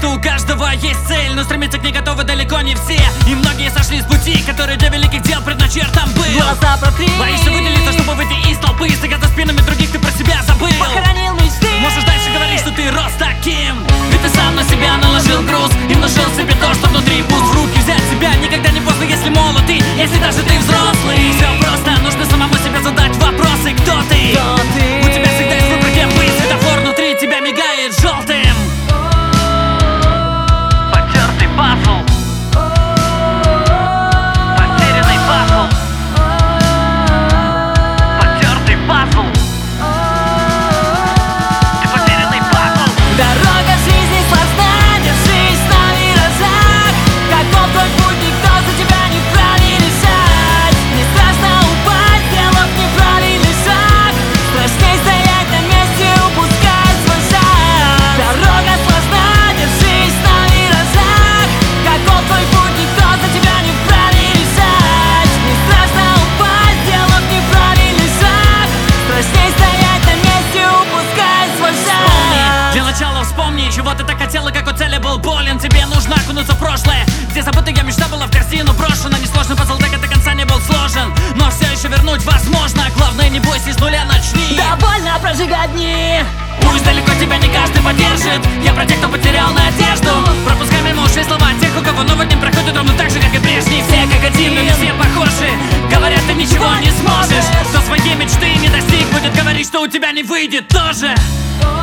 что у каждого есть цель, но стремиться к ней готовы далеко не все. И многие сошли с пути, который для великих дел предначертан был. Глаза протри. Боишься выделиться, чтобы выйти из толпы, стоять за спинами других, ты про себя забыл. Похоронил мечты. Можешь дальше говорить, что ты рос таким, ведь ты сам на себя наложил груз и внушил себе то, что внутри пуст. В руки взять себя никогда не поздно, если молод ты, если даже ты взрослый. Все просто, нужно самому себе задать вопросы: кто ты? У тебя всегда есть выбор, кем быть. Светофор внутри тебя мигает желтым. Потертый пазл, потерянный пазл, потертый пазл. Ты потерянный пазл. Дорога жизни сложна, держись на виражах. Каков твой путь, никто за тебя не вправе решать. Не страшно упасть, сделав неправильный шаг. Страшней стоять на месте, упускать свой шаг. Дорога сложна, держись на виражах. Каков твой путь, никто за тебя не вправе решать. Не страшно упасть, сделав неправильный шаг. Страшней стоять на месте, упускать свой шаг. Для начала вспомни, чего ты так хотела, как у цели был болен. Тебе нужно окунуться в прошлое, где забытая мечта была в корзину брошена. Несложный пазл так до конца не был сложен, но все еще вернуть возможно. Главное, не бойся, с нуля начни. Довольно прожигать дни. Пусть далеко тебя не каждый поддержит. Я про тех, кто потерял надежду. Пропускай мимо ушей слова тех, у кого новый день проходит ровно так же, как и прежний. Все как один, но не все похожи. Говорят, ты ничего не сможешь. Кто своей мечты не достиг, будет говорить, что у тебя не выйдет тоже.